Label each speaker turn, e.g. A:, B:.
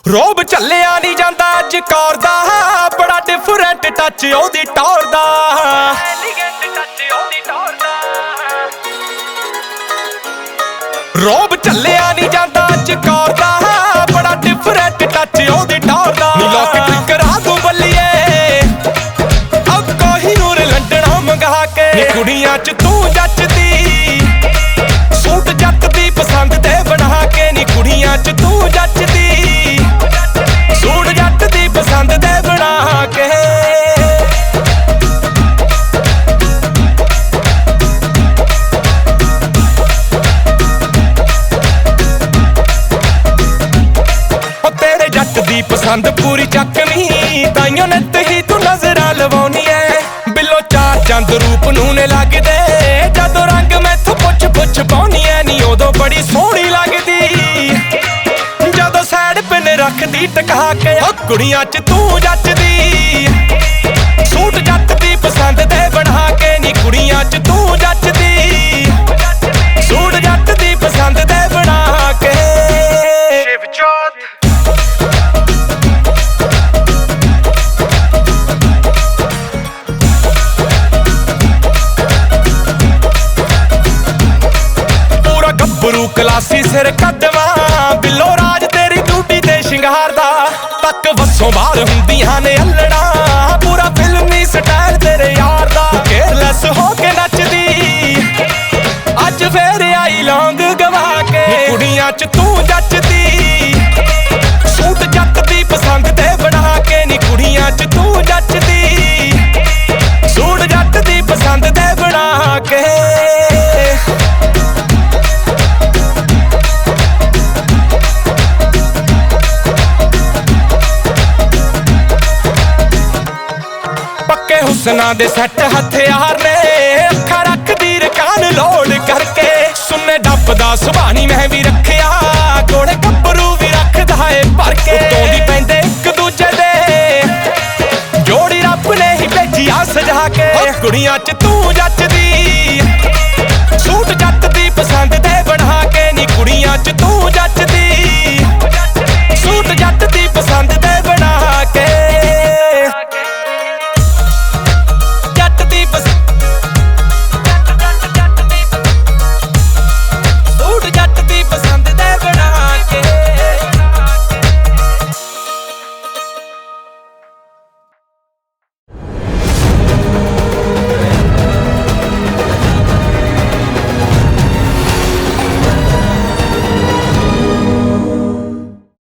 A: ਰੋਬ ਝੱਲਿਆ ਨਹੀਂ ਜਾਂਦਾ ਅੱਜ ਕੌਰ ਦਾ, ਬੜਾ ਡਿਫਰੈਂਟ ਟੱਚ ਉਹਦੀ ਟੌਰ ਦਾ। ਰੋਬ ਝੱਲਿਆ ਨਹੀਂ ਜਾਂਦਾ ਅੱਜ ਕੌਰ ਦਾ, ਬੜਾ ਡਿਫਰੈਂਟ ਟੱਚ ਉਹਦੀ ਟੌਰ ਦਾ। ਨੀ ਲੋਕ ਟਿਕਰਾ ਤੂੰ ਬੱਲੀਏ ਅਬ ਕੋਹੀਨੂਰ ਲੰਡਨੋਂ ਮੰਗਾ ਕੇ। ਨੀ ਕੁੜੀਆਂ ਚ ਤੂੰ ਜੱਚਦੀ, ਸੂਟ ਜੱਟ ਦੀ ਪਸੰਦ ਦੇ ਬਣਾ ਕੇ। ਨੀ ਕੁੜੀਆਂ ਚ ਤੂੰ ਜੱਚਦੀ, ਸੂਟ ਜੱਟ ਦੀ ਪਸੰਦ ਦੇ ਬਣਾ ਕੇ। ਤੇਰੇ ਜੱਟ ਦੀ ਪਸੰਦ ਪੂਰੀ ਚੱਕਵੀਂ, ਤਾਈਓ ਨਿੱਤ ਹੀ ਤੂੰ ਨਜ਼ਰਾਂ ਲਵਾਉਣੀ ਐ। ਬਿੱਲੋ ਚਾਰ ਚੰਦ ਰੂਪ ਨੂੰ ਨੇ ਲੱਗਦੇ, ਜਦੋਂ ਰੰਗ ਮੈਥੋਂ ਪੁੱਛ ਪਾਉਣੀ ਐ। ਨੀ ਉਦੋਂ ਬੜੀ ਸੋਹਣੀ ਲੱਗਦੀ, ਜਦੋਂ ਸਾਈਡ ਪਿੰਨ ਰੱਖਦੀ ਟਕਾ ਕੇ। ਓ ਕੁੜੀਆਂ ਚ ਤੂੰ ਜੱਚਦੀ, ਸੂਟ ਜੱਟ ਦੀ ਪਸੰਦ ਦੇ ਬਣਾ ਕੇ। ਨੀ ਕੁੜੀਆਂ ਚ ਤੂੰ ਜੱਚਦੀ, ਸੂਟ ਜੱਟ ਦੀ ਪਸੰਦ ਦੇ ਬਣਾ ਕੇ। ਪੂਰਾ ਗੱਭਰੂ ਕਲਾਸੀ ਸਿਰ ਕੱਢਵਾ, ਬਿੱਲੋ ਰਾਜ ਤੇਰੀ ਡਿਊਟੀ ਤੇ ਸ਼ਿੰਗਾਰ ਦਾ। ਤੱਕ ਵੱਸੋਂ ਬਾਹਰ ਹੁੰਦੀਆਂ ਨੇ ਅਲੜਾਂ, ਪੂਰਾ ਫਿਲਮੀ ਸਟਾਈਲ ਤੇਰੇ ਯਾਰ ਦਾ। ਕੇਅਰਲੈਸ ਹੋ ਕੇ ਨੱਚਦੀ, ਅੱਜ ਫੇਰ ਆਈ ਲੌਂਗ ਗਵਾ ਕੇ। ਕੁੜੀਆਂ ਚ ਤੂੰ ਜੱਚਦੀ, ਸੂਟ ਜੱਟ ਦੀ ਪਸੰਦ ਤੇ ਬਣਾ ਕੇ। ਨੀ ਕੁੜੀਆਂ ਚ ਤੂੰ ਜੱਚਦੀ, ਸੂਟ ਜੱਟ ਦੀ ਪਸੰਦ ਤੇ ਬਣਾ ਕੇ। ਪੱਕੇ ਹੁਸਨਾਂ ਦੇ ਸੈੱਟ ਹਥਿਆਰ ਨੇ,